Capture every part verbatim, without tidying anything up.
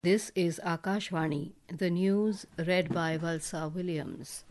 This is Akashvani, the news read by Valsa Williams.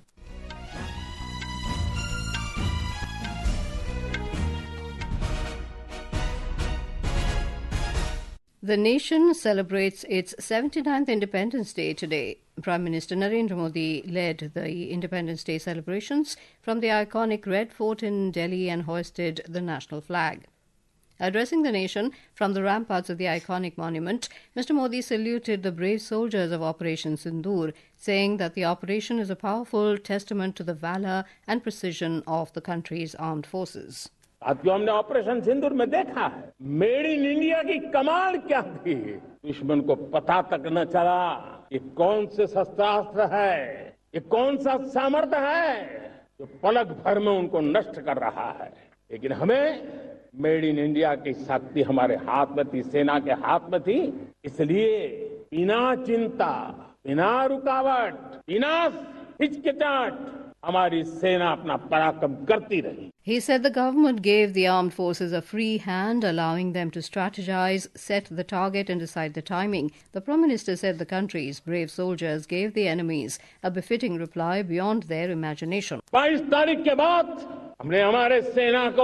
The nation celebrates its seventy-ninth Independence Day today. Prime Minister Narendra Modi led the Independence Day celebrations from the iconic Red Fort in Delhi and hoisted the national flag. Addressing the nation from the ramparts of the iconic monument, Mister Modi saluted the brave soldiers of Operation Sindoor, saying that the operation is a powerful testament to the valor and precision of the country's armed forces. साथियों, हमने operation सिंदूर में देखा है made in India की कमाल क्या थी। दुश्मन को पता तक न चला ये कौन से शस्त्रास्त्र है, ये कौन सा सामर्थ्य है जो पलक भर में उनको नष्ट कर रहा है। लेकिन हमें मेड इन इंडिया की शक्ति हमारे हाथ में थी, सेना के हाथ में थी, इसलिए बिना चिंता, बिना रुकावट, बिना हिचकिचाहट हमारी सेना अपना पराक्रम करती रही. He said the government gave the armed forces a free hand, allowing them to strategize, set the target and decide the timing. The Prime Minister said the country's brave soldiers gave the enemies a befitting reply beyond their imagination. बाईस तारीख के बाद हमने हमारे सेना को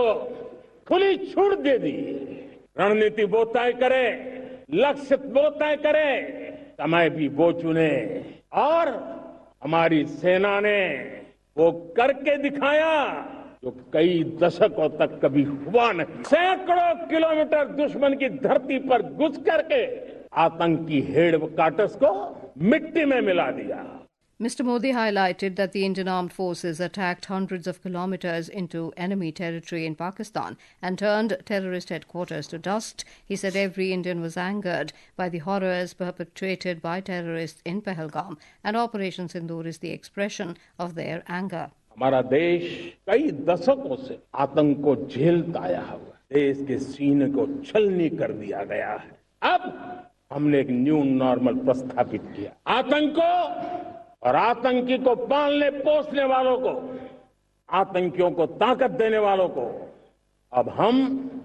खुली छूट दे दी. रणनीति वो तय करे, लक्ष्य वो तय करे, समय भी वो चुने और हमारी सेना ने वो करके दिखाया जो कई दशकों तक कभी हुआ नहीं. सैकड़ों किलोमीटर दुश्मन की धरती पर घुस करके आतंकी हेडक्वार्टर्स को मिट्टी में मिला दिया. Mister Modi highlighted that the Indian Armed Forces attacked hundreds of kilometers into enemy territory in Pakistan and turned terrorist headquarters to dust. He said every Indian was angered by the horrors perpetrated by terrorists in Pahalgam, and Operation Sindoor is the expression of their anger. हमारा देश कई दशकों से आतंक को झेलता आया हुआ, देश के सीने को छलनी कर दिया गया है. अब हमने एक न्यू नॉर्मल प्रस्थापित किया. आतंक को और आतंकी को पालने पोसने वालों को, आतंकियों को ताकत देने वालों को अब हम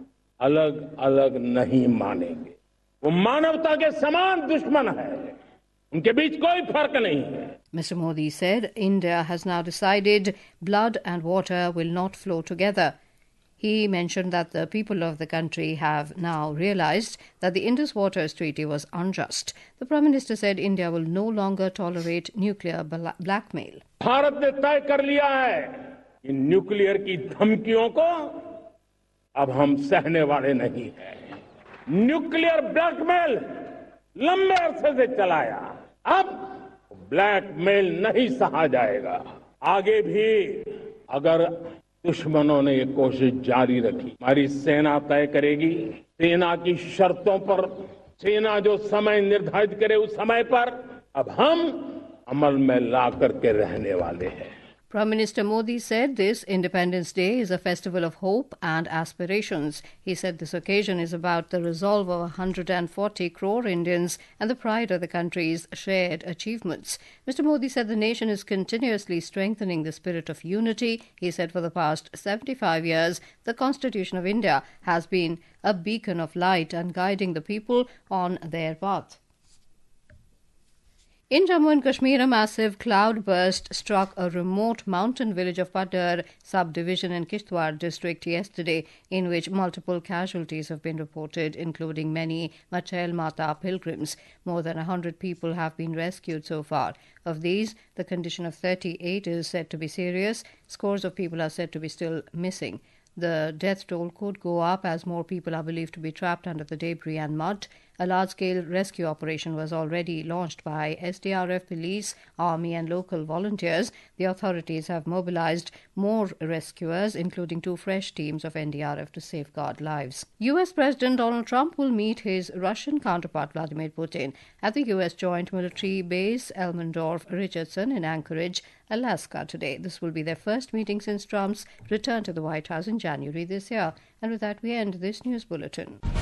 अलग अलग नहीं मानेंगे. वो मानवता के समान दुश्मन है, उनके बीच कोई फर्क नहीं है. Mister Modi said India has now decided blood and water will not flow together. He mentioned that the people of the country have now realized that the Indus Waters Treaty was unjust. The Prime Minister said India will no longer tolerate nuclear bla- blackmail. Bharat ने तय कर लिया है कि nuclear की धमकियों को अब हम सहने वाले नहीं हैं. न्यूक्लियर ब्लैकमेल लंबे अरसे से चलाया, अब ब्लैकमेल नहीं सहा जाएगा. आगे भी अगर दुश्मनों ने ये कोशिश जारी रखी, हमारी सेना तय करेगी. सेना की शर्तों पर, सेना जो समय निर्धारित करे उस समय पर अब हम अमल में ला करके रहने वाले हैं. Prime Minister Modi said this Independence Day is a festival of hope and aspirations. He said this occasion is about the resolve of one hundred forty crore Indians and the pride of the country's shared achievements. Mister Modi said the nation is continuously strengthening the spirit of unity. He said for the past seventy-five years, the Constitution of India has been a beacon of light and guiding the people on their path. In Jammu and Kashmir, a massive cloudburst struck a remote mountain village of Padar subdivision in Kishtwar district yesterday, in which multiple casualties have been reported, including many Machel Mata pilgrims. More than one hundred people have been rescued so far. Of these, the condition of thirty-eight is said to be serious. Scores of people are said to be still missing. The death toll could go up as more people are believed to be trapped under the debris and mud. A large-scale rescue operation was already launched by S D R F, police, army and local volunteers. The authorities have mobilized more rescuers, including two fresh teams of N D R F to safeguard lives. U S President Donald Trump will meet his Russian counterpart Vladimir Putin at the U S joint military base Elmendorf-Richardson in Anchorage, Alaska today. This will be their first meeting since Trump's return to the White House in January this year. And with that, we end this news bulletin.